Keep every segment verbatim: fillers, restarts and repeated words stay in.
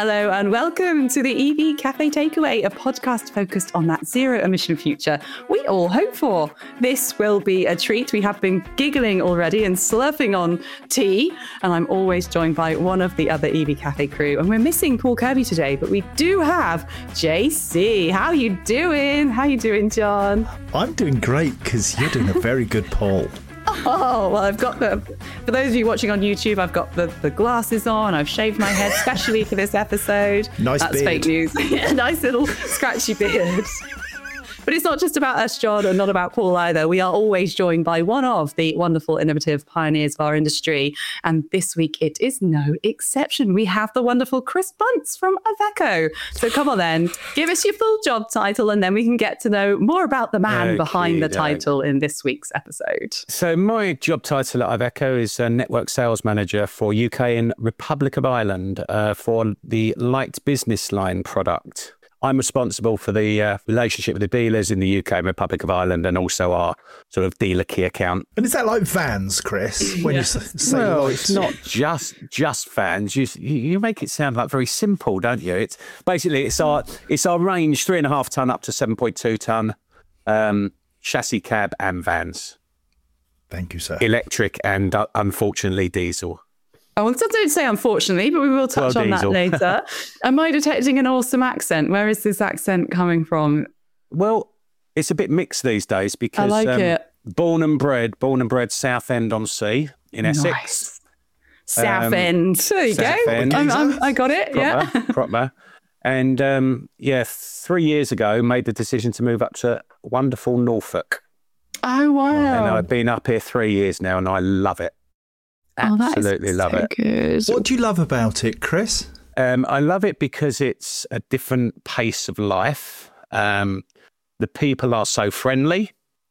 Hello and welcome to the E V Cafe Takeaway, a podcast focused on that zero emission future we all hope for. This will be a treat. We have been giggling already and slurping on tea, and I'm always joined by one of the other E V Cafe crew. And we're missing Paul Kirby today, but we do have J C. How you doing? How you doing, John? I'm doing great because you're doing a very good poll. Oh, well, I've got the, for those of you watching on YouTube, I've got the, the glasses on. I've shaved my head specially for this episode. Nice That's beard. Fake news. Yeah, nice little scratchy beard. But it's not just about us, John, and not about Paul either. We are always joined by one of the wonderful, innovative pioneers of our industry. And this week, it is no exception. We have the wonderful Chris Bunce from Iveco. So come on then, give us your full job title, and then we can get to know more about the man Okay, behind the then. title in this week's episode. So my job title at Iveco is uh, Network Sales Manager for U K and Republic of Ireland uh, for the light business line product. I'm responsible for the uh, relationship with the dealers in the U K and Republic of Ireland, and also our sort of dealer key account. And is that like vans, Chris? When Yeah. you s- say Well, light? it's not just just fans. You you make it sound like very simple, don't you? It's basically it's our it's our range three and a half ton up to seven point two ton, um, chassis cab and vans, Thank you, sir. electric and uh, unfortunately diesel. Oh, well, don't say unfortunately, but we will touch Well, on diesel. that later. Am I detecting an awesome accent? Where is this accent coming from? Well, it's a bit mixed these days because I like um, it. born and bred, born and bred Southend on Sea in Essex. Nice. South Um, End. There you South go. End. I'm, I'm, I got it. Proper, Yeah. proper. And um, yeah, three years ago, made the decision to move up to wonderful Norfolk. Oh, wow. And I've been up here three years now, and I love it. Oh, that is Absolutely love so it. Good. What do you love about it, Chris? Um, I love it because it's a different pace of life. Um, the people are so friendly.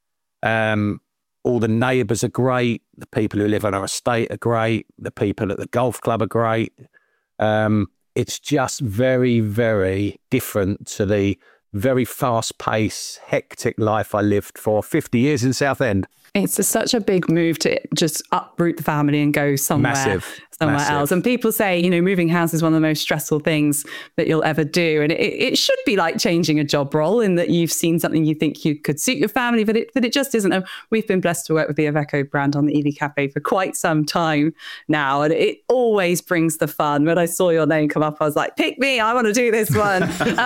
Um, all the neighbours are great. The people who live on our estate are great. The people at the golf club are great. Um, it's just very, very different to the very fast-paced, hectic life I lived for fifty years in Southend. It's a, such a big move to just uproot the family and go somewhere, Massive, somewhere massive. else. And people say, you know, moving house is one of the most stressful things that you'll ever do. And it, it should be like changing a job role in that you've seen something you think you could suit your family, but it, but it just isn't. And we've been blessed to work with the Iveco brand on the E V Cafe for quite some time now. And it always brings the fun. When I saw your name come up, I was like, pick me, I want to do this one.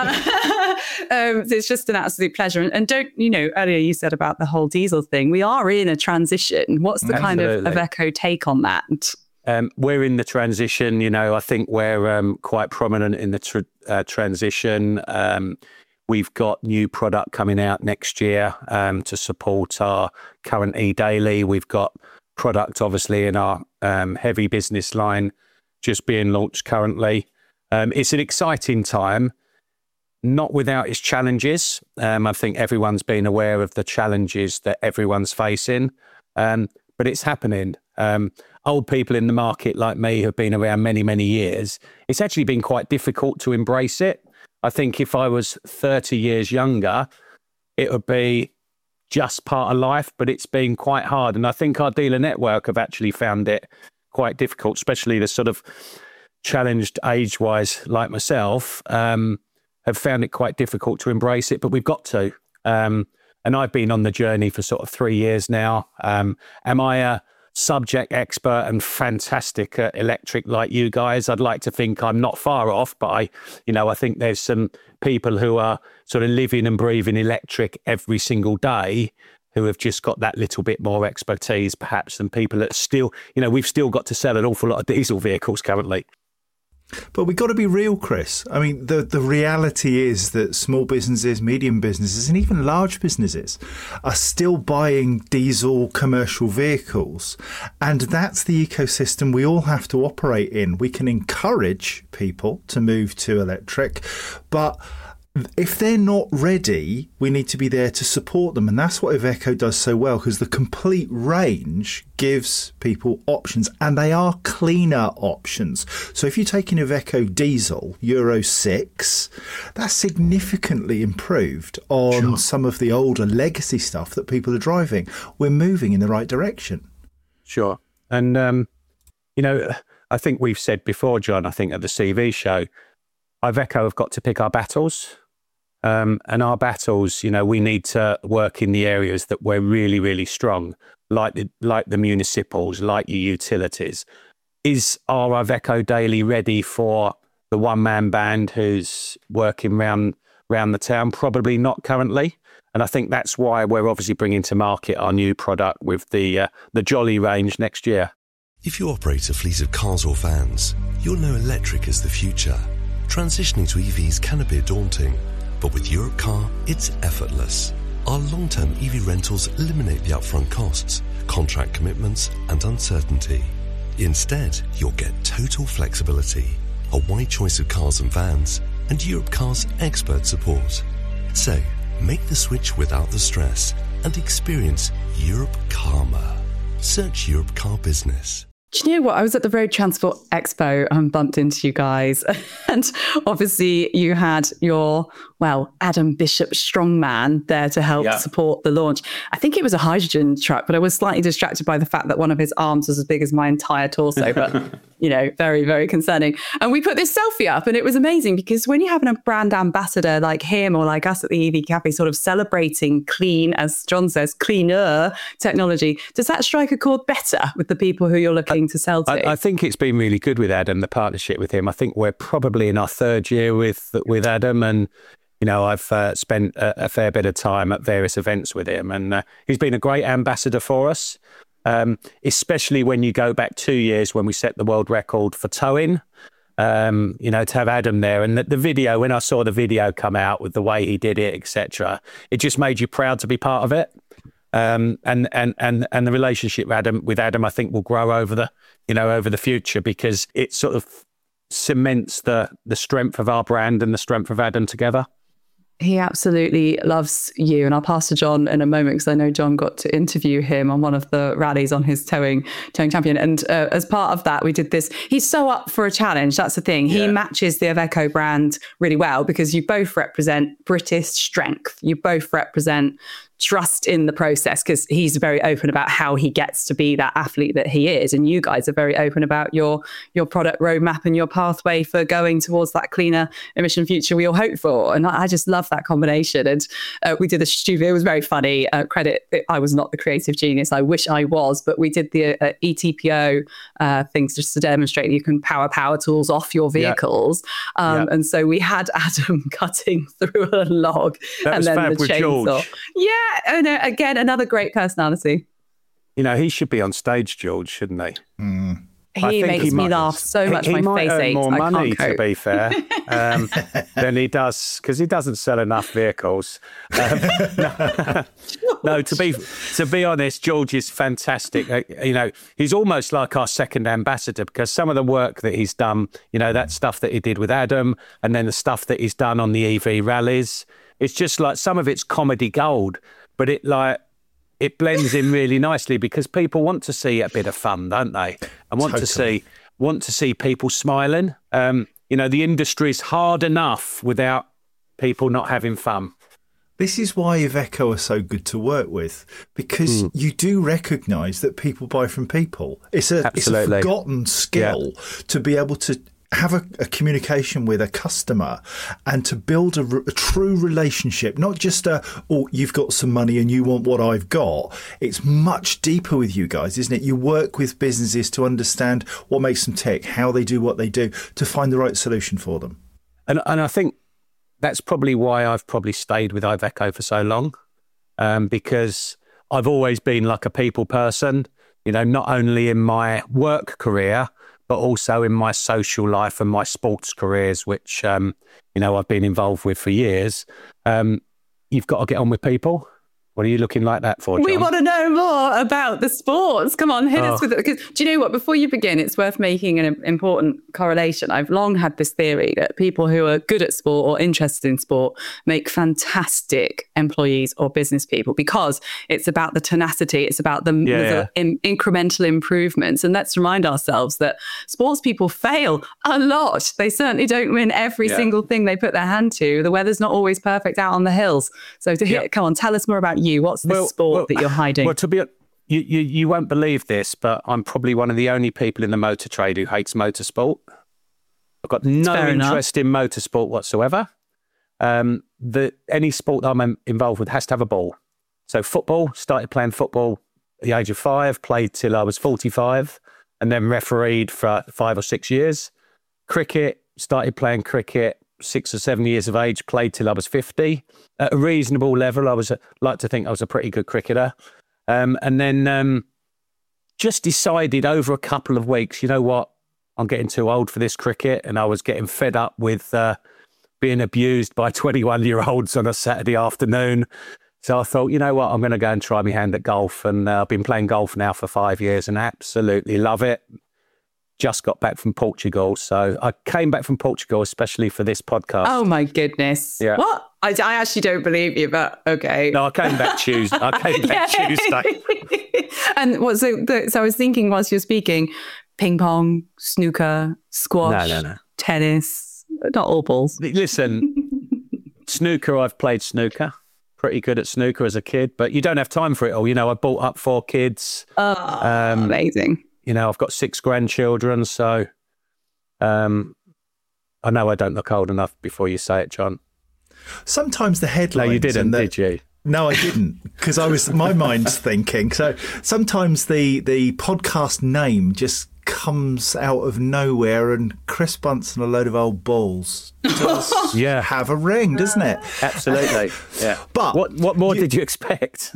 um, it's just an absolute pleasure. And, and don't, you know, earlier you said about the whole diesel thing. We are in a transition. What's the kind of Absolutely. Iveco take on that? Um, we're in the transition, you know, I think we're um, quite prominent in the tr- uh, transition. Um, we've got new product coming out next year um, to support our current E-Daily. We've got product, obviously, in our um, heavy business line just being launched currently. Um, it's an exciting time, not without its challenges. Um, I think everyone's been aware of the challenges that everyone's facing, um, but it's happening. Um, old people in the market like me have been around many, many years. It's actually been quite difficult to embrace it. I think if I was thirty years younger, it would be just part of life, but it's been quite hard. And I think our dealer network have actually found it quite difficult, especially the sort of challenged age-wise like myself, um, have found it quite difficult to embrace it, but we've got to. Um, and I've been on the journey for sort of three years now. Um, am I a subject expert and fantastic at electric like you guys? I'd like to think I'm not far off, but I, you know, I think there's some people who are sort of living and breathing electric every single day who have just got that little bit more expertise perhaps than people that still, you know, we've still got to sell an awful lot of diesel vehicles currently. But we've got to be real, Chris. I mean, the, the reality is that small businesses, medium businesses, and even large businesses are still buying diesel commercial vehicles. And that's the ecosystem we all have to operate in. We can encourage people to move to electric, but if they're not ready, we need to be there to support them. And that's what Iveco does so well, because the complete range gives people options, and they are cleaner options. So if you take an Iveco diesel Euro six, that's significantly improved on sure. some of the older legacy stuff that people are driving. We're moving in the right direction. Sure. And, um, you know, I think we've said before, John, I think at the C V show, Iveco have got to pick our battles. Um, and our battles, you know, we need to work in the areas that we're really, really strong, like the, like the municipals, like your utilities. Is our Iveco Daily ready for the one-man band who's working round, round the town? Probably not currently. And I think that's why we're obviously bringing to market our new product with the, uh, the Jolly range next year. If you operate a fleet of cars or vans, you'll know electric is the future. Transitioning to E Vs can a bit daunting, but with Europcar, it's effortless. Our long-term E V rentals eliminate the upfront costs, contract commitments, and uncertainty. Instead, you'll get total flexibility, a wide choice of cars and vans, and Europcar's expert support. So, make the switch without the stress and experience Europe Karma. Search Europcar Business. Do you know what? I was at the Road Transport Expo and bumped into you guys. And obviously you had your, well, Adam Bishop strongman there to help yeah. support the launch. I think it was a hydrogen truck, but I was slightly distracted by the fact that one of his arms was as big as my entire torso. But, you know, very, very concerning. And we put this selfie up and it was amazing because when you have a brand ambassador like him or like us at the E V Cafe sort of celebrating clean, as John says, cleaner technology, does that strike a chord better with the people who you're looking to sell to? I, I think it's been really good with Adam, the partnership with him. I think we're probably in our third year with with Adam, and you know I've uh, spent a, a fair bit of time at various events with him, and uh, he's been a great ambassador for us. Um, especially when you go back two years when we set the world record for towing. Um, you know, to have Adam there, and the, the video. When I saw the video come out with the way he did it, et cetera, it just made you proud to be part of it. Um, and, and, and, and the relationship with Adam, with Adam, I think will grow over the, you know, over the future because it sort of cements the, the strength of our brand and the strength of Adam together. He absolutely loves you. And I'll pass to John in a moment because I know John got to interview him on one of the rallies on his towing towing champion. And uh, as part of that, we did this. He's so up for a challenge. That's the thing. He yeah. matches the Iveco brand really well because you both represent British strength. You both represent trust in the process because he's very open about how he gets to be that athlete that he is. And you guys are very open about your your product roadmap and your pathway for going towards that cleaner emission future we all hope for. And I, I just love that combination. And uh, we did the studio. It was very funny. Uh, credit, I was not the creative genius. I wish I was, but we did the uh, E T P O uh, things just to demonstrate that you can power power tools off your vehicles. Yeah. Um, yeah. And so we had Adam cutting through a log that and was then fab the with chainsaw. George. Yeah. Oh, no, again, another great personality. You know, he should be on stage, George, shouldn't he? Mm. He makes he me might, laugh so much. He, he my might face earn aches. more I money, can't cope. to be fair, um, than he does because he doesn't sell enough vehicles. Um, no, no, to be to be honest, George is fantastic. Uh, you know, he's almost like our second ambassador because some of the work that he's done, you know, that stuff that he did with Adam, and then the stuff that he's done on the E V rallies, it's just like some of it's comedy gold. But it like it blends in really nicely because people want to see a bit of fun, don't they? And want Totally. to see want to see people smiling. Um, you know, the industry's hard enough without people not having fun. This is why Iveco are so good to work with because mm. you do recognise that people buy from people. It's a Absolutely. it's a forgotten skill yeah. to be able to have a, a communication with a customer and to build a, a true relationship, not just a, oh, you've got some money and you want what I've got. It's much deeper with you guys, isn't it? You work with businesses to understand what makes them tick, how they do what they do, to find the right solution for them. And, and I think that's probably why I've probably stayed with Iveco for so long, um, because I've always been like a people person, you know, not only in my work career, but also in my social life and my sports careers, which, um, you know, I've been involved with for years. Um, you've got to get on with people. What are you looking like that for, John? We want to know more about the sports. Come on, hit oh. us with it. Because do you know what? Before you begin, it's worth making an important correlation. I've long had this theory that people who are good at sport or interested in sport make fantastic employees or business people because it's about the tenacity. It's about the, yeah, the yeah. In, incremental improvements. And let's remind ourselves that sports people fail a lot. They certainly don't win every yeah. single thing they put their hand to. The weather's not always perfect out on the hills. So to hit, yeah. come on, tell us more about you. What's the well, sport well, that you're hiding? Well, to be you, you, you won't believe this, but I'm probably one of the only people in the motor trade who hates motorsport. I've got no fair interest enough. in motorsport whatsoever. Um, the, any sport that I'm involved with has to have a ball. So football, started playing football at the age of five, played till I was forty-five, and then refereed for five or six years. Cricket, started playing cricket six or seven years of age, played till I was fifty. At a reasonable level, I was a, like to think I was a pretty good cricketer. Um, and then um, just decided over a couple of weeks, you know what, I'm getting too old for this cricket, and I was getting fed up with uh, being abused by twenty-one-year-olds on a Saturday afternoon. So I thought, you know what, I'm going to go and try my hand at golf. And uh, I've been playing golf now for five years and absolutely love it. Just got back from Portugal. So I came back from Portugal, especially for this podcast. Oh, my goodness. Yeah. What? I, I actually don't believe you, but okay. No, I came back Tuesday. I came back Yeah. Tuesday. And what? So, the, so I was thinking whilst you're speaking, ping pong, snooker, squash, No, no, no. tennis, not all balls. Listen, snooker, I've played snooker. Pretty good at snooker as a kid, but you don't have time for it all. You know, I brought up four kids. Oh, Um, amazing. You know, I've got six grandchildren, so um, I know I don't look old enough before you say it, John. Sometimes the No, headlines. you didn't, and the, did you? No, I didn't, because I was my mind's thinking. So sometimes the the podcast name just comes out of nowhere, and Chris Bunce and a load of old balls does Yeah. have a ring, doesn't it? Absolutely. Yeah. But what what more you- did you expect?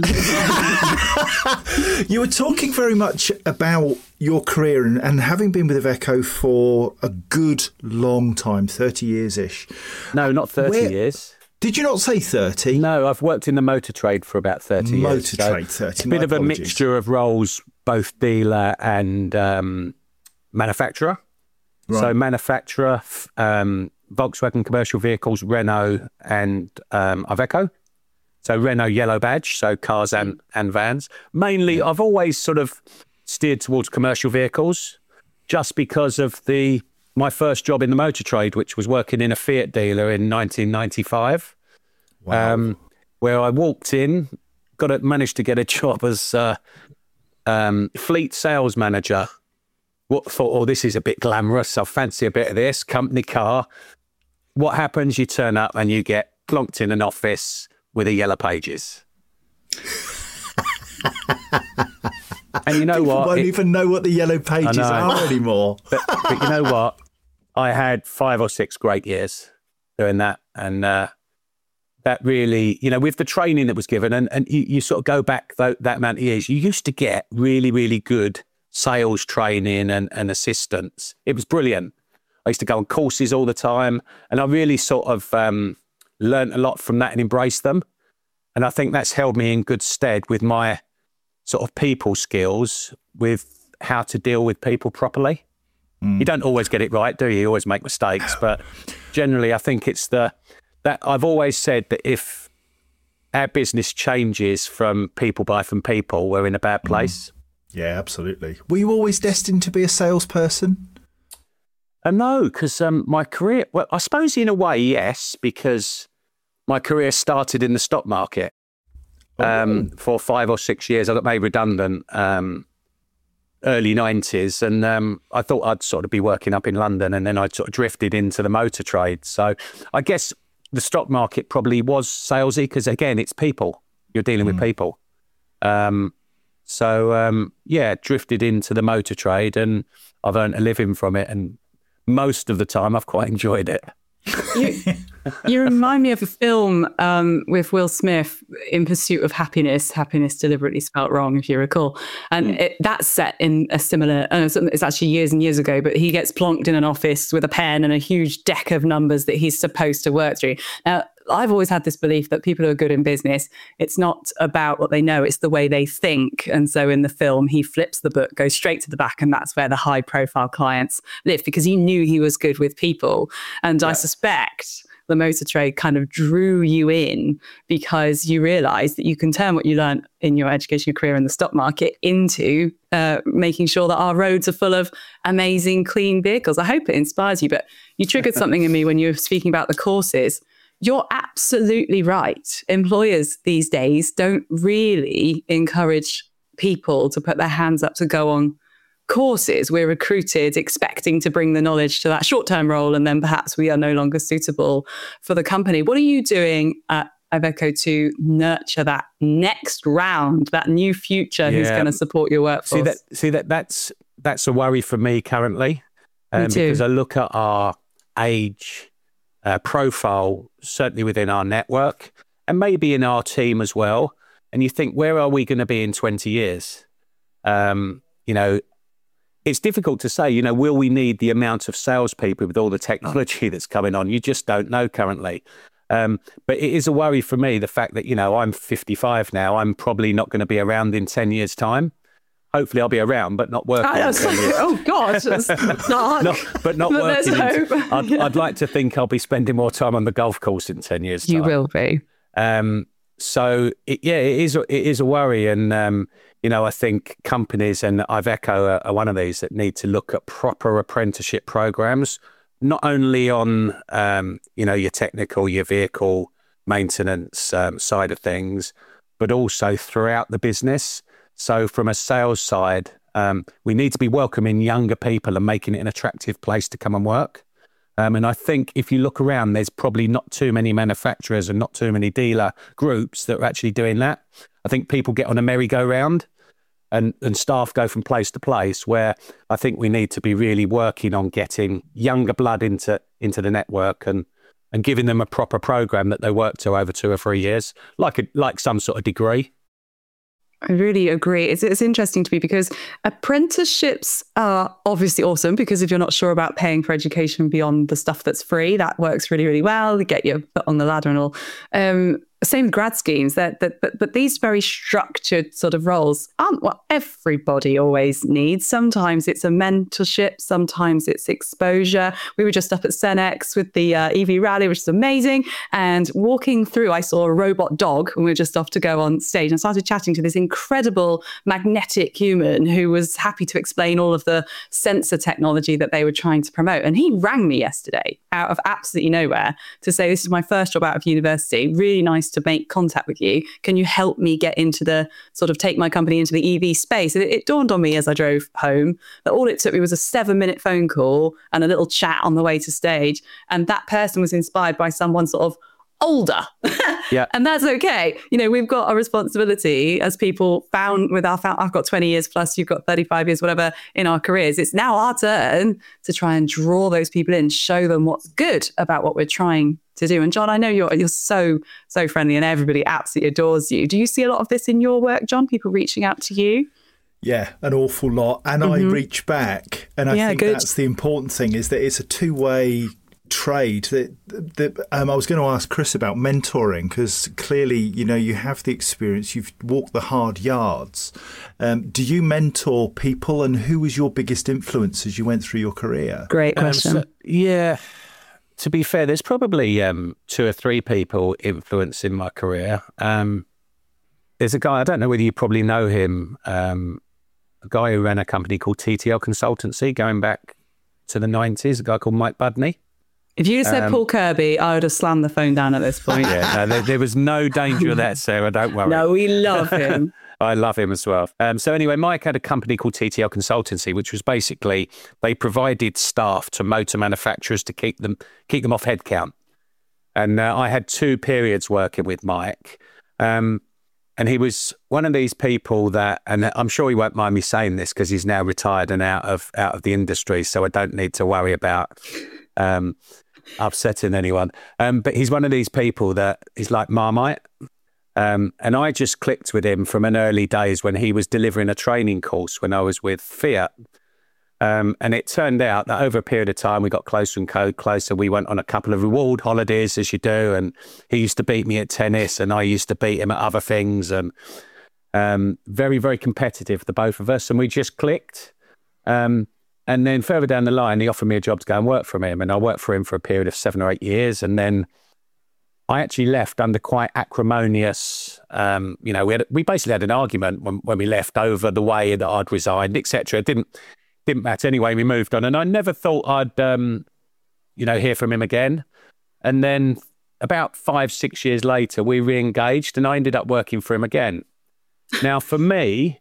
You were talking very much about your career and, and having been with Iveco for a good long time, thirty years ish. No, not thirty Where- years. Did you not say thirty? No, I've worked in the motor trade for about thirty years. Motor so trade, thirty. It's a bit My of a apologies. mixture of roles, both dealer and um, manufacturer. Right. So manufacturer, f- um, Volkswagen commercial vehicles, Renault and um, Iveco. So Renault yellow badge, so cars and, and vans. Mainly, I've always sort of steered towards commercial vehicles just because of the my first job in the motor trade, which was working in a Fiat dealer in nineteen ninety-five, Wow. um, where I walked in, got a, managed to get a job as uh, um, fleet sales manager. What thought, oh, this is a bit glamorous. I fancy a bit of this company car. What happens? You turn up and you get plonked in an office with a Yellow Pages. And you know People what? won't It- even know what the yellow pages know. are anymore. but, but you know what? I had five or six great years doing that. And uh, that really, you know, with the training that was given, and, and you, you sort of go back th- that amount of years, you used to get really, really good sales training and, and assistance. It was brilliant. I used to go on courses all the time, and I really sort of um, learned a lot from that and embraced them. And I think that's held me in good stead with my sort of people skills, with how to deal with people properly. Mm. You don't always get it right, do you? You always make mistakes, but generally I think it's the, that I've always said that if our business changes from people buy from people, we're in a bad place. Mm. Yeah, absolutely. Were you always destined to be a salesperson? Uh, no, because um, my career, well, I suppose in a way, yes, because my career started in the stock market. Um, Oh. For five or six years, I got made redundant, um, early nineties, and um, I thought I'd sort of be working up in London, and then I sort of drifted into the motor trade. So I guess the stock market probably was salesy because, again, it's people. You're dealing Mm. with people. Um, so, um, yeah, drifted into the motor trade, and I've earned a living from it, and most of the time I've quite enjoyed it. You, you remind me of a film um, with Will Smith, In Pursuit of Happiness. Happiness deliberately spelt wrong, if you recall. And Mm. it, that's set in a similar, uh, it's actually years and years ago, but he gets plonked in an office with a pen and a huge deck of numbers that he's supposed to work through. Now, I've always had this belief that people who are good in business, it's not about what they know, it's the way they think. And so in the film, he flips the book, goes straight to the back, and that's where the high profile clients live, because he knew he was good with people. And I suspect the motor trade kind of drew you in because you realize that you can turn what you learned in your educational career in the stock market into uh, making sure that our roads are full of amazing, clean vehicles. I hope it inspires you, but you triggered something in me when you were speaking about the courses. You're absolutely right. Employers these days don't really encourage people to put their hands up to go on courses, we're recruited expecting to bring the knowledge to that short-term role, and then perhaps we are no longer suitable for the company. What are you doing at Iveco to nurture that next round, that new future yeah. who's going to support your workforce? See that? See that? That's that's a worry for me currently, um, me too. Because I look at our age uh, profile, certainly within our network, and maybe in our team as well. And you think, where are we going to be in twenty years? Um, you know, it's difficult to say. You know, will we need the amount of salespeople with all the technology that's coming on? You just don't know currently. Um, but it is a worry for me, the fact that, you know, I'm fifty-five now. I'm probably not going to be around in ten years' time. Hopefully I'll be around, but not working. Oh, in ten years. oh gosh, that's not. no, but not but working. There's in, hope. I'd, yeah. I'd like to think I'll be spending more time on the golf course in ten years' time. You will be. Um, so, it, yeah, it is, it is a worry. And, um, you know, I think companies, and Iveco are, are one of these, that need to look at proper apprenticeship programs, not only on, um, you know, your technical, your vehicle maintenance um, side of things, but also throughout the business. So from a sales side, um, we need to be welcoming younger people and making it an attractive place to come and work. Um, and I think if you look around, there's probably not too many manufacturers and not too many dealer groups that are actually doing that. I think people get on a merry-go-round and, and staff go from place to place, where I think we need to be really working on getting younger blood into into the network and and giving them a proper program that they work to over two or three years, like a, like some sort of degree. I really agree. It's, it's interesting to me because apprenticeships are obviously awesome, because if you're not sure about paying for education beyond the stuff that's free, that works really, really well. You get your foot on the ladder and all. Um, same with grad schemes, that, that, but, but these very structured sort of roles aren't what everybody always needs. Sometimes it's a mentorship, sometimes it's exposure. We were just up at Cenex with the uh, E V rally, which is amazing. And walking through, I saw a robot dog when we were just off to go on stage, and started chatting to this incredible magnetic human who was happy to explain all of the sensor technology that they were trying to promote. And he rang me yesterday out of absolutely nowhere to say, this is my first job out of university. Really nice to make contact with you. Can you help me get into the sort of take my company into the E V space? And it, it dawned on me as I drove home that all it took me was a seven minute phone call and a little chat on the way to stage. And that person was inspired by someone sort of older. Yeah. And that's okay. You know, we've got a responsibility as people found with our, I've got twenty years plus, you've got thirty-five years, whatever, in our careers. It's now our turn to try and draw those people in, show them what's good about what we're trying to do. And John, I know you're you're so, so friendly and everybody absolutely adores you. Do you see a lot of this in your work, John? People reaching out to you? Yeah, an awful lot. And mm-hmm. I reach back. And I yeah, think good. That's the important thing, is that it's a two-way trade. That, that um, I was going to ask Chris about mentoring, because clearly, you know, you have the experience, you've walked the hard yards. Um, do you mentor people, and who was your biggest influence as you went through your career? Great question. Um, so, yeah. To be fair, there's probably um, two or three people influencing my career. Um, there's a guy, I don't know whether you probably know him, um, a guy who ran a company called T T L Consultancy going back to the nineties, a guy called Mike Budney. If you'd have said um, Paul Kirby, I would have slammed the phone down at this point. Yeah, no, there, there was no danger of that, Sarah, don't worry. No, we love him. I love him as well. Um, so anyway, Mike had a company called T T L Consultancy, which was basically, they provided staff to motor manufacturers to keep them keep them off headcount. And uh, I had two periods working with Mike. Um, and he was one of these people that, and I'm sure he won't mind me saying this because he's now retired and out of out of the industry, so I don't need to worry about um, upsetting anyone. Um, but he's one of these people that is like Marmite. Um, and I just clicked with him from an early days when he was delivering a training course when I was with Fiat. Um, and it turned out that over a period of time, we got closer and closer. We went on a couple of reward holidays, as you do. And he used to beat me at tennis and I used to beat him at other things. And um, very, very competitive, the both of us. And we just clicked. Um, and then further down the line, he offered me a job to go and work for him. And I worked for him for a period of seven or eight years. And then I actually left under quite acrimonious, um, you know, we had, we basically had an argument when, when we left over the way that I'd resigned, et cetera. It didn't, didn't matter anyway, we moved on. And I never thought I'd, um, you know, hear from him again. And then about five, six years later, we re-engaged and I ended up working for him again. Now, for me,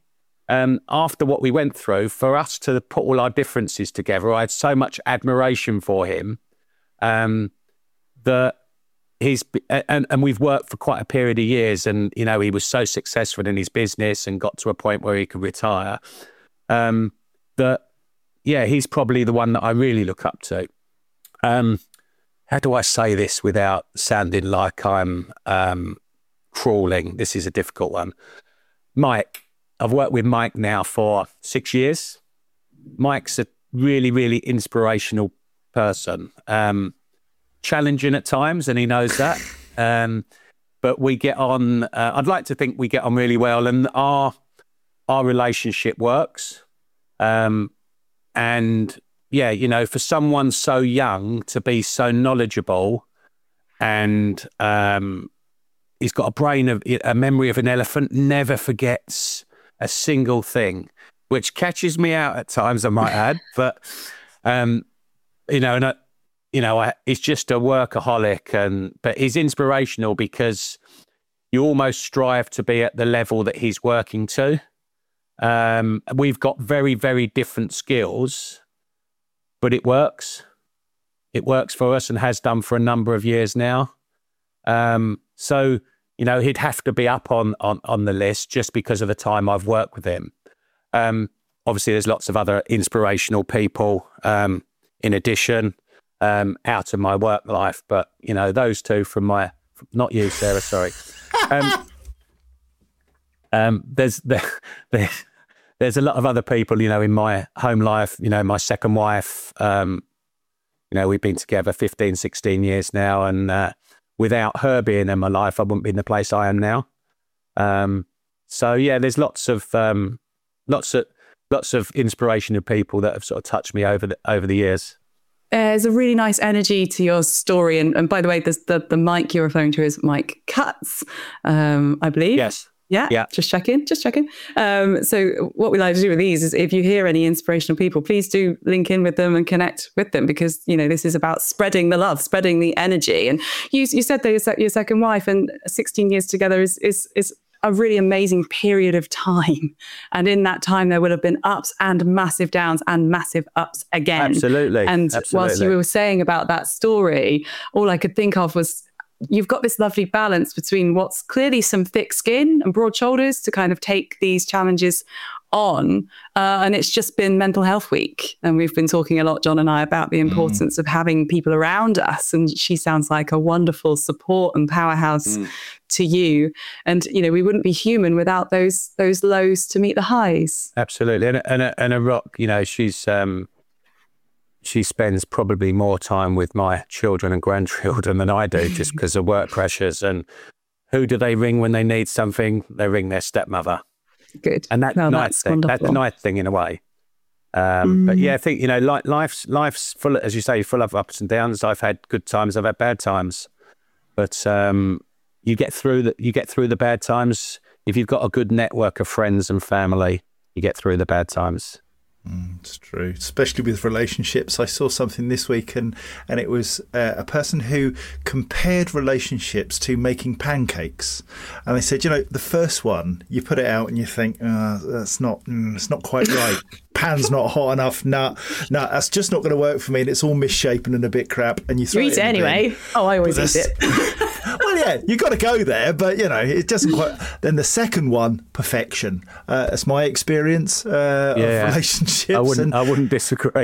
um, after what we went through, for us to put all our differences together, I had so much admiration for him um, that he's, and, and we've worked for quite a period of years, and, you know, he was so successful in his business and got to a point where he could retire, um, that, yeah, he's probably the one that I really look up to. Um, how do I say this without sounding like I'm um, crawling? This is a difficult one. Mike, I've worked with Mike now for six years. Mike's a really, really inspirational person. Um, challenging at times, and he knows that. Um, but we get on, uh, I'd like to think we get on really well, and our our relationship works. Um, and yeah, you know, for someone so young to be so knowledgeable, and um, he's got a brain of, a memory of an elephant, never forgets a single thing, which catches me out at times, I might add. But, um, you know, and I, you know, I, he's just a workaholic, and but he's inspirational because you almost strive to be at the level that he's working to. Um, we've got very, very different skills, but it works. It works for us and has done for a number of years now. Um, so, you know, he'd have to be up on, on, on the list just because of the time I've worked with him. Um, obviously, there's lots of other inspirational people um, in addition um, out of my work life. But, you know, those two from my, not you, Sarah, sorry. Um, um, there's, there, there, there's a lot of other people, you know, in my home life, you know, my second wife, um, you know, we've been together fifteen, sixteen years now. And uh, without her being in my life, I wouldn't be in the place I am now. Um, so, yeah, there's lots of, um, lots of, lots of inspirational people that have sort of touched me over the, over the years. There's a really nice energy to your story. And, and by the way, there's the, the Mike you're referring to is Mike Cutts, um, I believe. Yes. Yeah, yeah, just checking, just checking. Um, so what we like to do with these is if you hear any inspirational people, please do link in with them and connect with them, because, you know, this is about spreading the love, spreading the energy. And you, you said that your, your second wife, and sixteen years together is, is, is a really amazing period of time. And in that time, there would have been ups and massive downs and massive ups again. Absolutely. And Absolutely. Whilst you were saying about that story, all I could think of was, you've got this lovely balance between what's clearly some thick skin and broad shoulders to kind of take these challenges on. Uh, and it's just been Mental Health Week. And we've been talking a lot, John and I, about the importance mm. of having people around us. And she sounds like a wonderful support and powerhouse mm. to you. And, you know, we wouldn't be human without those those lows to meet the highs. Absolutely. And, and, a, and a rock, you know, she's... Um... she spends probably more time with my children and grandchildren than I do, just because of work pressures. And who do they ring when they need something? They ring their stepmother. Good. And that's, no, nice that's, thing. that's a nice thing in a way. Um, mm. But yeah, I think, you know, like life's, life's full, as you say, full of ups and downs. I've had good times, I've had bad times. But um, you get through the, you get through the bad times. If you've got a good network of friends and family, you get through the bad times. Mm, it's true, especially with relationships. I saw something this week, and and it was uh, a person who compared relationships to making pancakes, and they said, you know, the first one you put it out and you think, oh, that's not, mm, it's not quite right. Pan's not hot enough. No, no, that's just not going to work for me, and it's all misshapen and a bit crap. And you throw you eat it, it anyway. Bin. Oh, I always eat it. Well, yeah, you got to go there, but you know, it doesn't quite. Then the second one, perfection. Uh, that's my experience uh, yeah. of relationships. I wouldn't. And, I wouldn't disagree.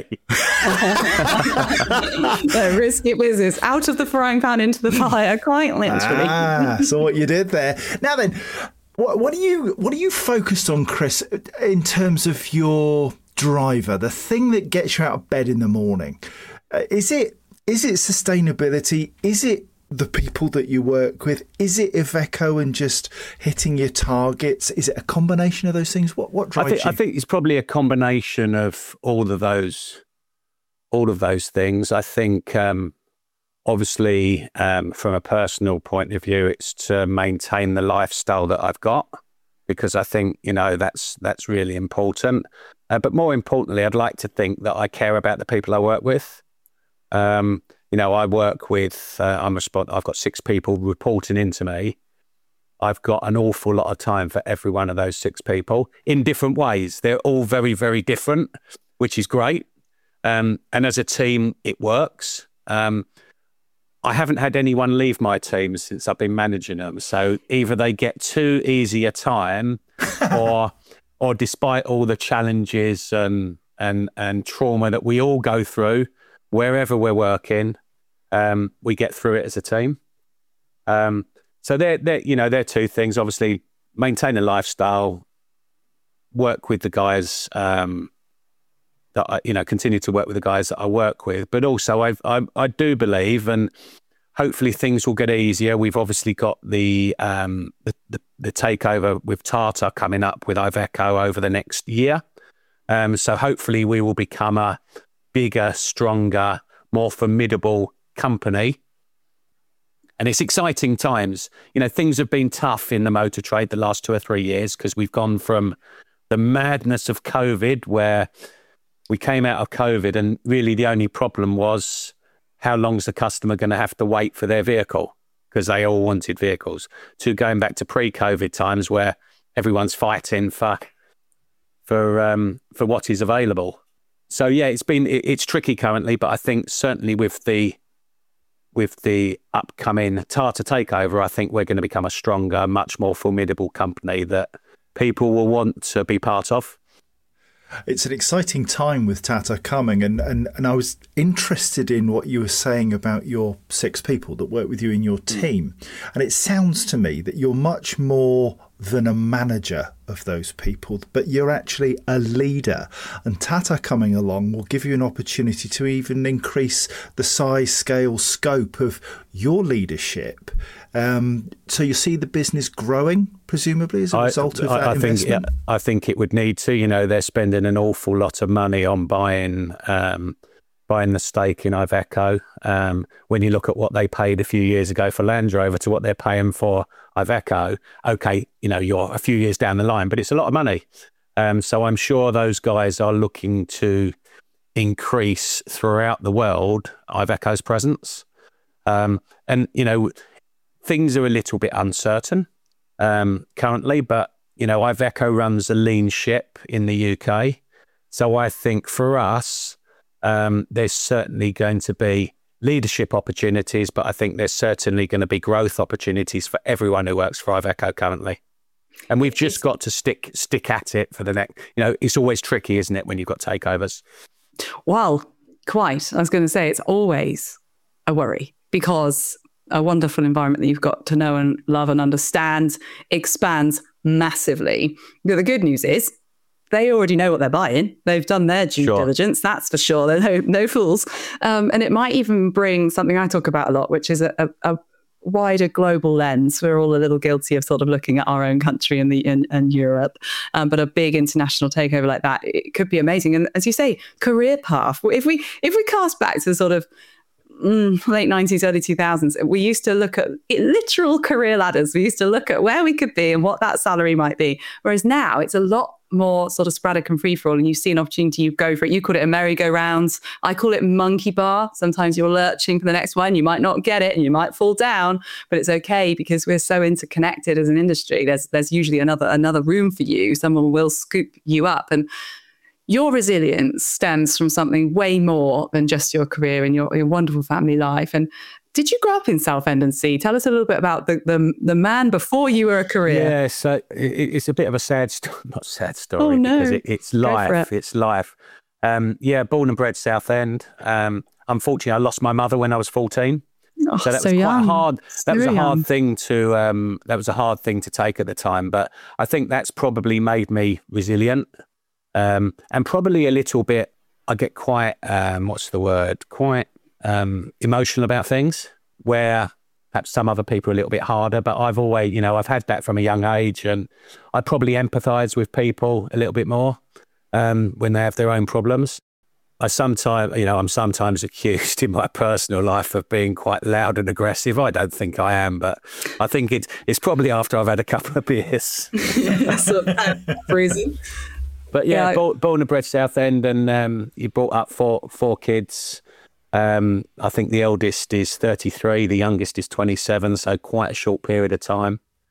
The risk it was is out of the frying pan into the fire, quite literally. Ah, so what you did there. Now then, what, what are you? What are you focused on, Chris, in terms of your driver, the thing that gets you out of bed in the morning? Uh, is it? Is it sustainability? Is it the people that you work with? Is it Iveco and just hitting your targets? Is it a combination of those things? What what drives I think, you? I think it's probably a combination of all of those, all of those things. I think, um, obviously, um, from a personal point of view, it's to maintain the lifestyle that I've got, because I think, you know, that's that's really important. Uh, but more importantly, I'd like to think that I care about the people I work with. Um, You know, I work with, uh, I'm respons- I've got six people reporting into me, I've got an awful lot of time for every one of those six people in different ways. They're all very, very different, which is great. Um, and as a team, it works. Um, I haven't had anyone leave my team since I've been managing them. So either they get too easy a time or or despite all the challenges and, and, and trauma that we all go through, wherever we're working, um, we get through it as a team. Um, so they're, they're, you know, they're two things. Obviously, maintain a lifestyle, work with the guys um, that I, you know, continue to work with the guys that I work with. But also, I've, I I do believe, and hopefully things will get easier. We've obviously got the um, the, the, the takeover with Tata coming up with Iveco over the next year. Um, so hopefully we will become a bigger, stronger, more formidable company. And it's exciting times. You know, things have been tough in the motor trade the last two or three years because we've gone from the madness of COVID, where we came out of COVID and really the only problem was how long's the customer going to have to wait for their vehicle, because they all wanted vehicles, to going back to pre-COVID times where everyone's fighting for for um, for what is available. So yeah, it's been it, it's tricky currently, but I think certainly with the with the upcoming Tata takeover, I think we're going to become a stronger, much more formidable company that people will want to be part of. It's an exciting time with Tata coming, and, and, and I was interested in what you were saying about your six people that work with you in your team. And it sounds to me that you're much more than a manager of those people, but you're actually a leader. And Tata coming along will give you an opportunity to even increase the size, scale, scope of your leadership. Um, so you see the business growing, presumably, as a result I, of I, that I investment? Think, I think it would need to. You know, they're spending an awful lot of money on buying um, buying the stake in Iveco. Um, when you look at what they paid a few years ago for Land Rover to what they're paying for Iveco, okay, you know, you're a few years down the line, but it's a lot of money. Um, so I'm sure those guys are looking to increase throughout the world Iveco's presence. Um, and, you know, things are a little bit uncertain um, currently, but, you know, Iveco runs a lean ship in the U K. So I think for us, um, there's certainly going to be leadership opportunities, but I think there's certainly going to be growth opportunities for everyone who works for Iveco currently. And we've just got to stick stick at it for the next, you know, it's always tricky, isn't it, when you've got takeovers? Well, quite. I was going to say it's always a worry, because a wonderful environment that you've got to know and love and understand expands massively. But the good news is they already know what they're buying. They've done their due Sure. diligence, that's for sure. They're no, no fools. Um, and it might even bring something I talk about a lot, which is a, a, a wider global lens. We're all a little guilty of sort of looking at our own country and the and, and Europe, um, but a big international takeover like that, it could be amazing. And as you say, career path. If we if we cast back to sort of Mm, late nineties, early two thousands, we used to look at literal career ladders. We used to look at where we could be and what that salary might be. Whereas now it's a lot more sort of sporadic and free for all, and you see an opportunity, you go for it. You call it a merry-go-round. I call it monkey bar. Sometimes you're lurching for the next one. You might not get it and you might fall down, but it's okay because we're so interconnected as an industry. There's there's usually another another room for you. Someone will scoop you up. And your resilience stems from something way more than just your career and your, your wonderful family life. And did you grow up in Southend and Sea? Tell us a little bit about the the, the man before you were a career. Yeah, so it, it's a bit of a sad story, not sad story, Oh, no. because it, it's life. it. It's life. Um, yeah, born and bred Southend. Um, unfortunately, I lost my mother when I was fourteen. Oh, So that so was quite young. hard. That was a So hard young. thing to. Um, that was a hard thing to take at the time. But I think that's probably made me resilient, um, and probably a little bit. I get quite. Um, what's the word? Quite um, emotional about things, where perhaps some other people are a little bit harder. But I've always, you know, I've had that from a young age, and I probably empathise with people a little bit more um, when they have their own problems. I sometimes, you know, I'm sometimes accused in my personal life of being quite loud and aggressive. I don't think I am, but I think it's it's probably after I've had a couple of beers. So, freezing. But yeah, Yeah, I- born, born and bred Southend, and um, you brought up four four kids. Um, I think the eldest is thirty-three, the youngest is twenty-seven, so quite a short period of time.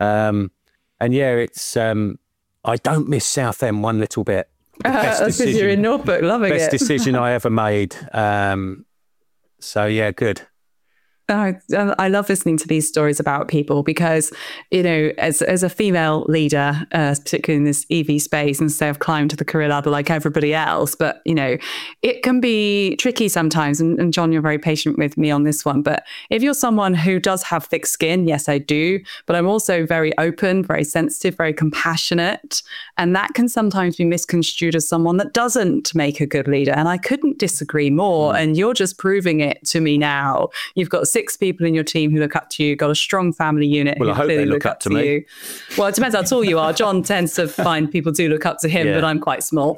Um, and yeah, it's um, I don't miss Southend one little bit. Uh, that's because you're in Norfolk, loving best it. Best decision I ever made. Um, so yeah, good. I, I love listening to these stories about people because, you know, as as a female leader, uh, particularly in this E V space, and say I've climbed to the career ladder like everybody else, but, you know, it can be tricky sometimes. And, and John, you're very patient with me on this one. But if you're someone who does have thick skin, yes, I do. But I'm also very open, very sensitive, very compassionate. And that can sometimes be misconstrued as someone that doesn't make a good leader. And I couldn't disagree more. And you're just proving it to me now. You've got six people in your team who look up to you, got a strong family unit well, who I hope clearly they look, look up, up to, to me. You. Well, it depends how tall you are. John tends to find people do look up to him, yeah. but I'm quite small.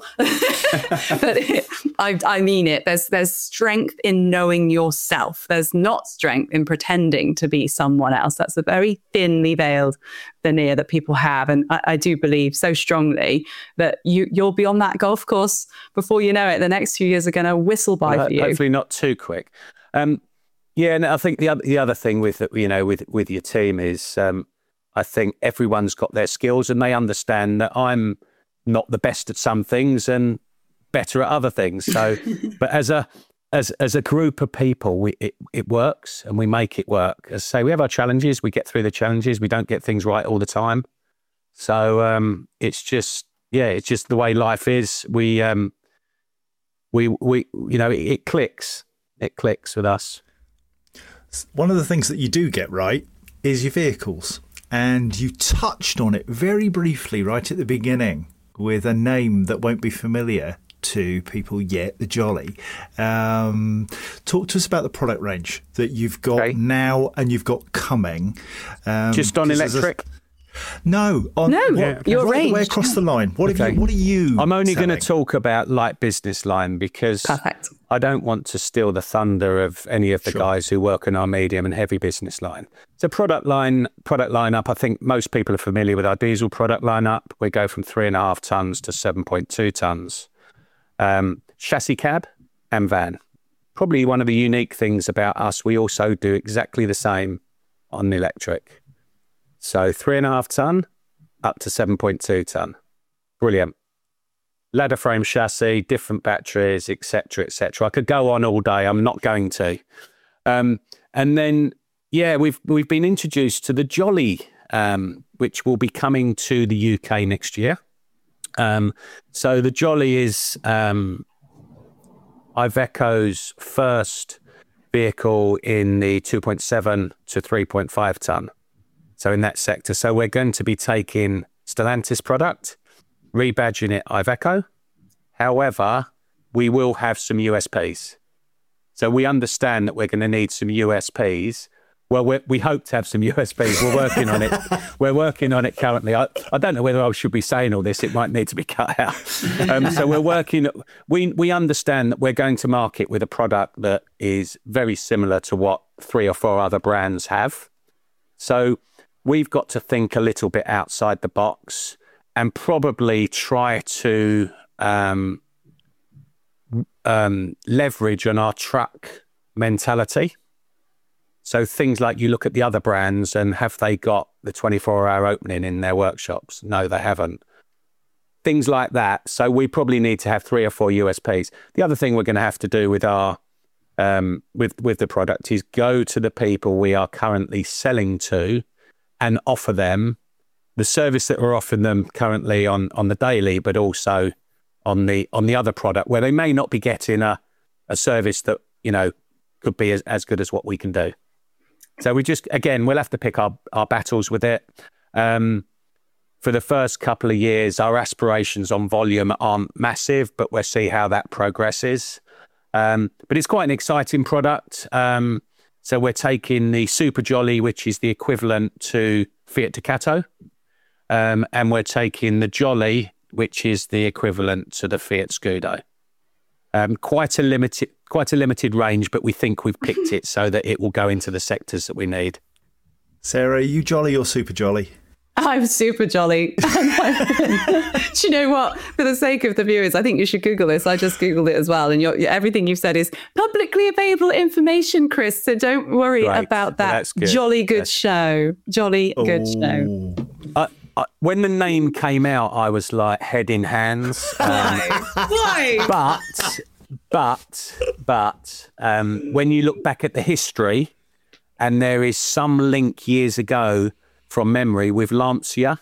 But it, I, I mean it. There's there's strength in knowing yourself. There's not strength in pretending to be someone else. That's a very thinly veiled veneer that people have. And I, I do believe so strongly that you, you'll be on that golf course before you know it. The next few years are going to whistle by well, for you. Hopefully not too quick. Um, Yeah, and I think the other the other thing with you know with with your team is um, I think everyone's got their skills and they understand that I'm not the best at some things and better at other things. So, but as a as as a group of people, we it, it works and we make it work. As I say, we have our challenges. We get through the challenges. We don't get things right all the time. So um, it's just yeah, it's just the way life is. We um, we we you know it, it clicks. It clicks with us. One of the things that you do get right is your vehicles. And you touched on it very briefly right at the beginning with a name that won't be familiar to people yet, the Jolly. Um, talk to us about the product range that you've got okay. now and you've got coming. Um, Just on electric? No, on no, what, your right range. The way across the line. What, okay. have you, what are you I'm only going to selling? talk about light business line because Perfect. I don't want to steal the thunder of any of the sure. guys who work in our medium and heavy business line. So product line, product lineup. I think most people are familiar with our diesel product lineup. We go from three and a half tons to seven point two tons. Um, chassis cab and van. Probably one of the unique things about us. We also do exactly the same on the electric. So three and a half ton up to seven point two ton. Brilliant. Ladder frame chassis, different batteries, et cetera, et cetera. I could go on all day. I'm not going to. Um, and then, yeah, we've we've been introduced to the Jolly, um, which will be coming to the U K next year. Um, so the Jolly is um, Iveco's first vehicle in the two point seven to three point five ton. So in that sector. So we're going to be taking Stellantis product, rebadging it Iveco. However, we will have some U S Ps. So we understand that we're going to need some U S Ps. Well, we're, we hope to have some U S Ps. We're working on it. We're working on it currently. I, I don't know whether I should be saying all this. It might need to be cut out. Um, so we're working. We we understand that we're going to market with a product that is very similar to what three or four other brands have. So we've got to think a little bit outside the box and probably try to um, um, leverage on our truck mentality. So things like you look at the other brands and have they got the twenty-four hour opening in their workshops? No, they haven't. Things like that. So we probably need to have three or four U S Ps. The other thing we're going to have to do with our um, with with the product is go to the people we are currently selling to and offer them the service that we're offering them currently on, on the daily, but also on the on the other product where they may not be getting a, a service that, you know, could be as, as good as what we can do. So we just, again, we'll have to pick our, our battles with it. Um, for the first couple of years, our aspirations on volume aren't massive, but we'll see how that progresses. Um, but it's quite an exciting product. Um, So we're taking the Super Jolly, which is the equivalent to Fiat Ducato, um, and we're taking the Jolly, which is the equivalent to the Fiat Scudo. Um, quite a limited, quite a limited range, but we think we've picked it so that it will go into the sectors that we need. Sarah, are you Jolly or Super Jolly? I'm super jolly. Do you know what? For the sake of the viewers, I think you should Google this. I just Googled it as well. And you're, everything you've said is publicly available information, Chris. So don't worry Right. about that. That's good. Jolly good That's- show. Jolly good Oh. show. I, I, when the name came out, I was like head in hands. Um, Why? but, but, but, um, when you look back at the history, and there is some link years ago from memory with Lancia,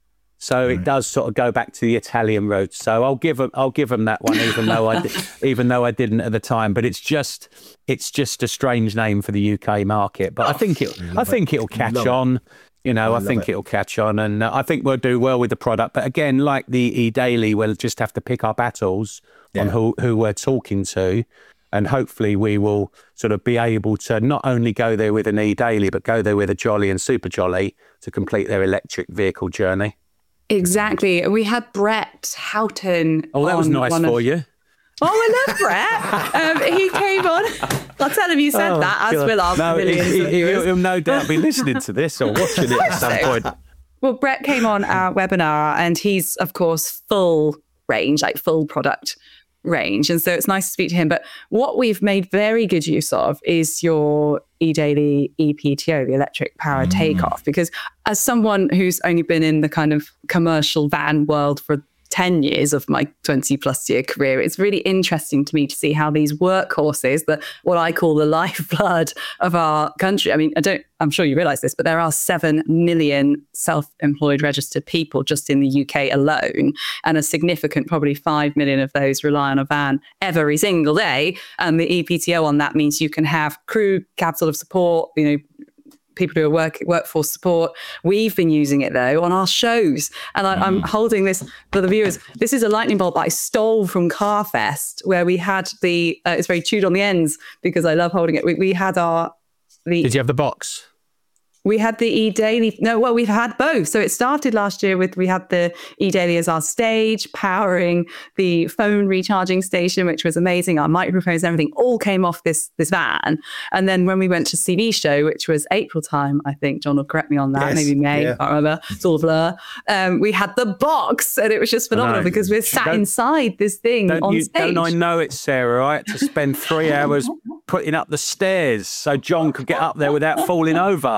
so it does sort of go back to the Italian roots. So I'll give them, I'll give them that one, even though I, di- even though I didn't at the time. But it's just, it's just a strange name for the U K market. But I think it, I think it'll catch Love it. on. You know, I, I love think it. it'll catch on, and uh, I think we'll do well with the product. But again, like the eDaily, we'll just have to pick our battles on Yeah. who who we're talking to. And hopefully we will sort of be able to not only go there with an eDaily, but go there with a Jolly and Super Jolly to complete their electric vehicle journey. Exactly. We had Brett Houghton. Oh, that was on nice one for of- you. Oh, I love Brett. um, he came on. I'll tell him you said Oh, that, as God. will our no, millions he, of he, viewers. he'll no doubt be listening to this or watching it at some point. Well, Brett came on our webinar and he's, of course, full range, like full product range. And so it's nice to speak to him. But what we've made very good use of is your eDaily E P T O, the electric power takeoff, because as someone who's only been in the kind of commercial van world for ten years of my twenty plus year career, it's really interesting to me to see how these workhorses, that what I call the lifeblood of our country. I mean, I don't, I'm sure you realize this, but there are seven million self-employed registered people just in the U K alone. And a significant, probably five million of those rely on a van every single day. And the E P T O on that means you can have crew, capital of support, you know, people who are work, workforce support. We've been using it though on our shows. And I, I'm holding this for the viewers. This is a lightning bolt that I stole from Carfest, where we had the, uh, it's very chewed on the ends because I love holding it. We, we had our, the, Did you have the box? we had the eDaily. No, well, we've had both. So it started last year with, we had the eDaily as our stage, powering the phone recharging station, which was amazing. Our microphones and everything all came off this, this van. And then when we went to C V show, which was April time, I think, John will correct me on that, Yes, maybe May, yeah. I can't remember. It's all a blur. Um, we had the box and it was just phenomenal know. because we're sat Don't- inside this thing Don't, on you, stage. don't I know it, Sarah? I had to spend three hours putting up the stairs so John could get up there without falling over.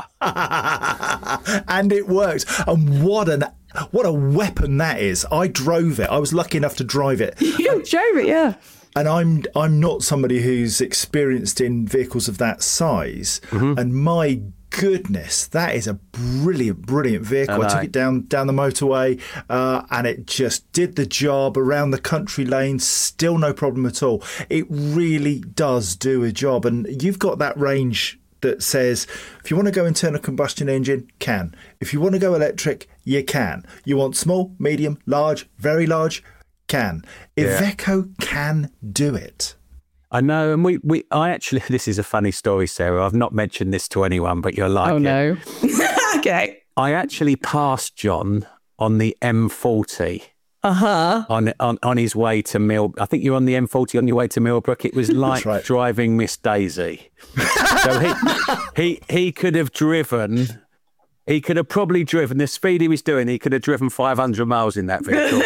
And it worked. And what an what a weapon that is. I drove it. I was lucky enough to drive it. You drove it, yeah. And I'm I'm not somebody who's experienced in vehicles of that size. And my goodness, that is a brilliant, brilliant vehicle. I, I took know. it down down the motorway, uh, and it just did the job around the country lanes. Still no problem at all. It really does do a job, and you've got that range that says if you want to go internal combustion engine, can. If you want to go electric, you can. You want small, medium, large, very large, can. Yeah. Iveco can do it. I know, and we, we I actually, this is a funny story, Sarah. I've not mentioned this to anyone, but you'll like Oh, it. no. Okay. I actually passed John on the M forty Uh-huh. on, on on his way to Mill. I think you're on the M forty on your way to Millbrook. It was like right. driving Miss Daisy. So he, he he could have driven. He could have probably driven the speed he was doing. He could have driven five hundred miles in that vehicle.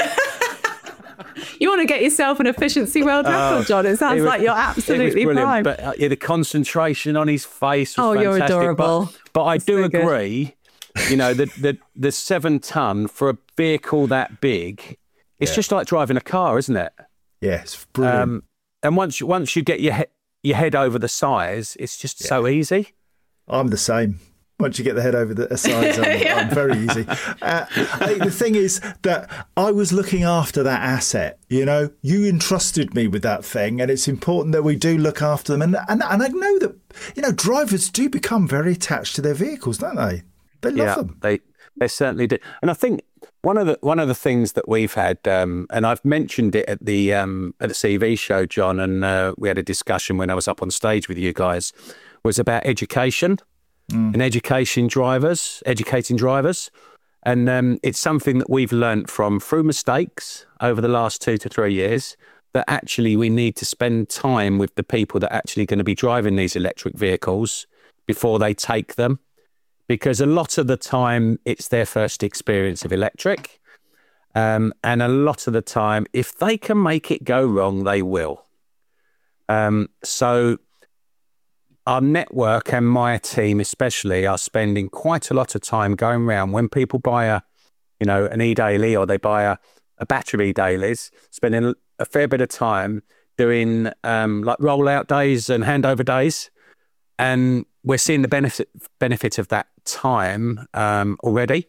You want to get yourself an efficiency world record, John. It sounds It was- like you're it was absolutely brilliant, prime. But uh, yeah, the concentration on his face was Oh, you're fantastic. adorable. But, but I do so good. agree, you know, the, the, the seven ton for a vehicle that big, it's just like driving a car, isn't it? Yes, brilliant. Um, and once you, once you get your, he- your head over the size, it's just so easy. I'm the same. Once you get the head over the sides, I'm, I'm very easy. Uh, I, the thing is that I was looking after that asset. You know, you entrusted me with that thing, and it's important that we do look after them. And and, and I know that, you know, drivers do become very attached to their vehicles, don't they? They love yeah, them. they they certainly do. And I think one of the one of the things that we've had, um, and I've mentioned it at the um, at the C V show, John, and uh, we had a discussion when I was up on stage with you guys, was about education mm. and education drivers, educating drivers, and um, it's something that we've learnt from through mistakes over the last two to three years. That actually we need to spend time with the people that are actually going to be driving these electric vehicles before they take them. because a lot of the time it's their first experience of electric. Um, and a lot of the time, if they can make it go wrong, they will. Um, so our network and my team especially are spending quite a lot of time going around when people buy a, you know, an e-daily or they buy a, a battery e-dailies, spending a fair bit of time doing um, like rollout days and handover days. And we're seeing the benefit benefit of that time um, already.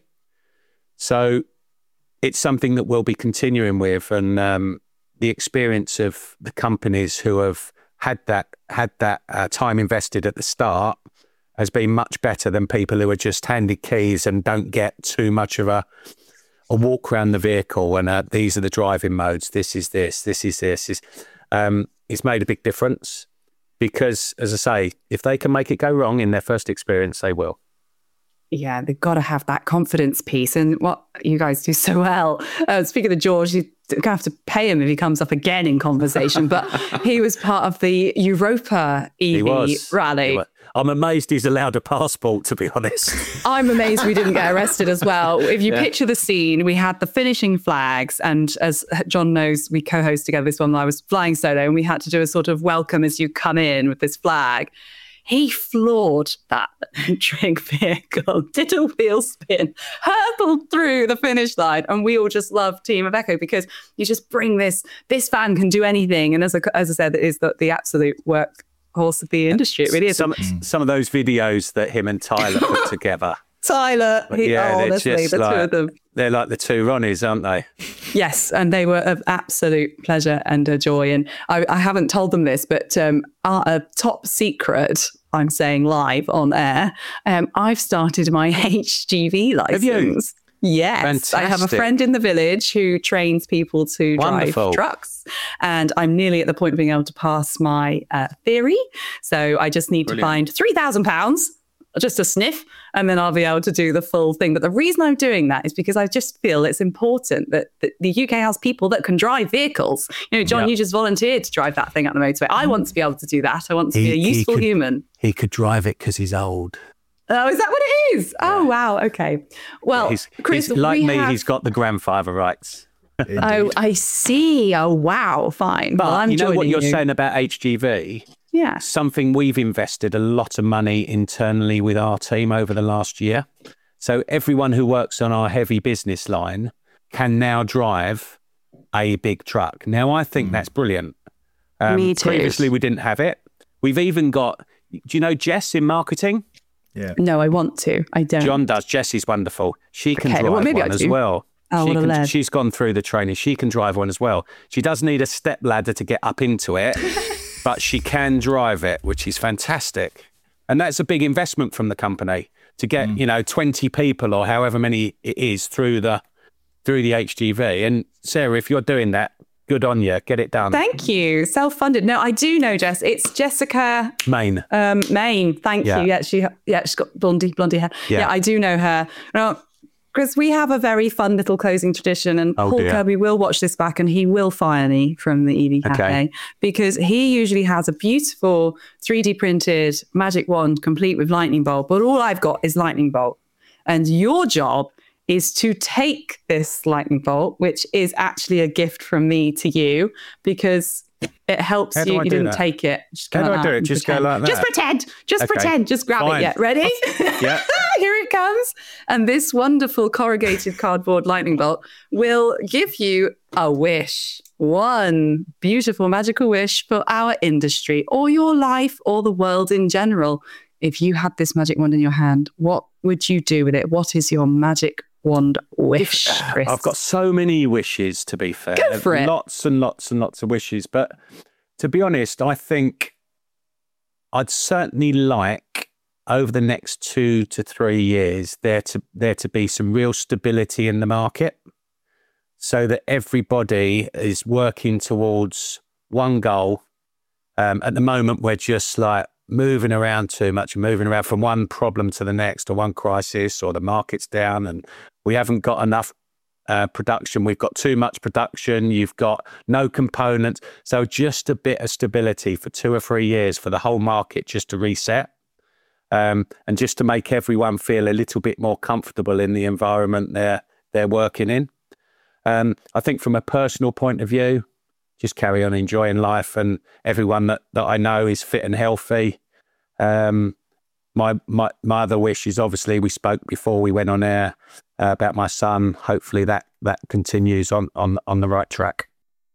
So it's something that we'll be continuing with, and um, the experience of the companies who have had that had that uh, time invested at the start has been much better than people who are just handed keys and don't get too much of a a walk around the vehicle and uh, these are the driving modes. This is this. This is this. Is um, it's made a big difference because, as I say, if they can make it go wrong in their first experience, they will. Yeah, they've got to have that confidence piece. And what you guys do so well, uh, speaking of George, you're going to have to pay him if he comes up again in conversation, but he was part of the Europa E V rally. I'm amazed he's allowed a passport, to be honest. I'm amazed we didn't get arrested as well. If you yeah. picture the scene, we had the finishing flags, and as John knows, we co-host together this one. I was flying solo, and we had to do a sort of welcome as you come in with this flag. He floored that drink vehicle, did a wheel spin, hurtled through the finish line, and we all just love Team Iveco because you just bring this. This fan can do anything, and as I, as I said, it is the, the absolute workhorse of the industry. It really is. Some some of those videos that him and Tyler put together. Tyler, he, yeah, oh, honestly, the like, two of them. They're like the two Ronnies, aren't they? Yes, and they were of absolute pleasure and a joy. And I, I haven't told them this, but um, our uh, top secret, I'm saying live on air, um, I've started my H G V license. Have you? Yes, Fantastic. I have a friend in the village who trains people to Wonderful. drive trucks, and I'm nearly at the point of being able to pass my uh, theory. So I just need Brilliant. to find three thousand pounds. Just a sniff, and then I'll be able to do the full thing. But the reason I'm doing that is because I just feel it's important that, that the U K has people that can drive vehicels. You know, John, yeah. you just volunteered to drive that thing up the motorway. I want to be able to do that. I want to he, be a useful he could, human. He could drive it because he's old. Oh, is that what it is? Yeah. Oh, wow. Okay. Well, he's, Chris, he's, like me, have... he's got the grandfather rights. Oh, I see. Oh, wow. Fine. But well, I'm you know what you're you. saying about H G V? Yeah. Something we've invested a lot of money internally with our team over the last year. So everyone who works on our heavy business line can now drive a big truck. Now, I think mm. that's brilliant. Um, Me too. Previously, we didn't have it. We've even got, do you know Jess in marketing? Yeah. No, I want to. I don't. John does. Jess is wonderful. She can okay, drive well, maybe one I as do. well. Oh, she what a can, lad. she's gone through the training. She can drive one as well. She does need a step ladder to get up into it. But she can drive it, which is fantastic. And that's a big investment from the company to get, mm. you know, twenty people or however many it is through the through the H G V. And Sarah, if you're doing that, good on you. Get it done. Thank you. Self-funded. No, I do know, Jess. It's Jessica Main. Um, Main. Thank yeah. you. Yeah, she yeah, she's got blondie, blondie hair. Yeah. yeah, I do know her. Now, because we have a very fun little closing tradition, and oh, Paul dear. Kirby will watch this back and he will fire me from the E V Cafe okay. because he usually has a beautiful three D printed magic wand complete with lightning bolt, but all I've got is lightning bolt. And your job is to take this lightning bolt, which is actually a gift from me to you because it helps How you. You didn't that? take it. Just How do like I do it? Just pretend. go like that? Just pretend. Just okay. pretend. Just grab Fine. it. Yeah. Ready? Yeah. Here it comes. And this wonderful corrugated cardboard lightning bolt will give you a wish. One beautiful magical wish for our industry or your life or the world in general. If you had this magic wand in your hand, what would you do with it? What is your magic wand wish, Chris? I've got so many wishes, to be fair. Go for it. Lots and lots and lots of wishes. But to be honest, I think I'd certainly like over the next two to three years there to there to be some real stability in the market so that everybody is working towards one goal. Um, at the moment, we're just like moving around too much, moving around from one problem to the next or one crisis or the market's down and we haven't got enough uh, production. We've got too much production. You've got no components. So just a bit of stability for two or three years for the whole market just to reset. um, and just to make everyone feel a little bit more comfortable in the environment they're they're working in. Um, I think from a personal point of view, just carry on enjoying life, and everyone that, that I know is fit and healthy. Um, my my my other wish is, obviously, we spoke before we went on air uh, about my son. Hopefully that that continues on on on the right track.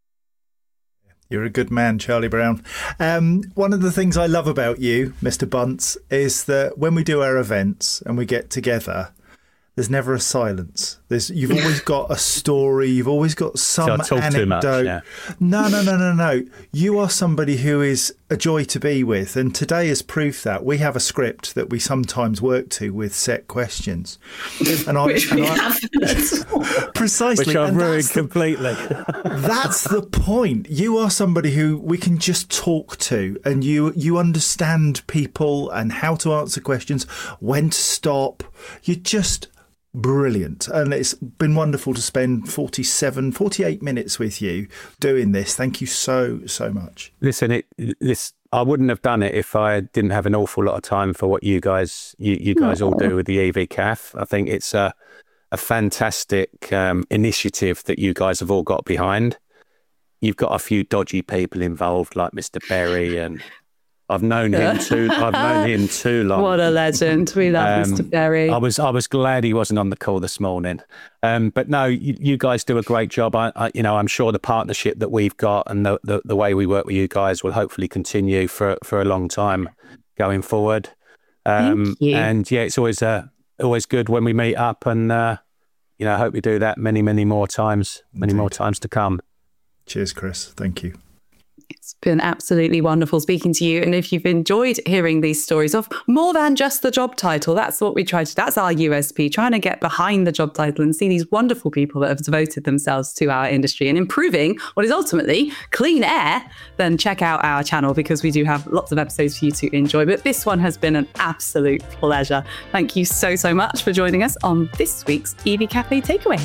You're a good man, Charlie Brown. Um, one of the things I love about you, Mister Bunce, is that when we do our events and we get together, there's never a silence. There's you've always got a story. You've always got some so I talk anecdote. Too much, yeah. No, no, no, no, no. You are somebody who is a joy to be with, and today is proof that we have a script that we sometimes work to with set questions, and I, Which and we I haven't. precisely, Which I've and ruined that's the- completely. That's the point. You are somebody who we can just talk to, and you you understand people and how to answer questions, when to stop. You're just brilliant, and it's been wonderful to spend forty-seven, forty-eight minutes with you doing this. Thank you so so much. Listen, it this I wouldn't have done it if I didn't have an awful lot of time for what you guys you, you guys all do with the E V C A F. I think it's a a fantastic um, initiative that you guys have all got behind. You've got a few dodgy people involved, like Mister Berry, and I've known him too. I've known him too long. What a legend! We love Um, Mister Berry. I was I was glad he wasn't on the call this morning. Um, but no, you, you guys do a great job. I, I, you know, I'm sure the partnership that we've got and the, the, the way we work with you guys will hopefully continue for for a long time going forward. Um, Thank you. And yeah, it's always uh, always good when we meet up, and uh, you know, I hope we do that many many more times, many Indeed. more times to come. Cheers, Chris. Thank you. It's been absolutely wonderful speaking to you. And if you've enjoyed hearing these stories of more than just the job title, that's what we try to, that's our U S P, trying to get behind the job title and see these wonderful people that have devoted themselves to our industry and improving what is ultimately clean air, then check out our channel, because we do have lots of episodes for you to enjoy. But this one has been an absolute pleasure. Thank you so, so much for joining us on this week's E V Cafe Takeaway.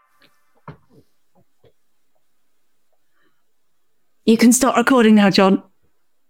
You can start recording now, John.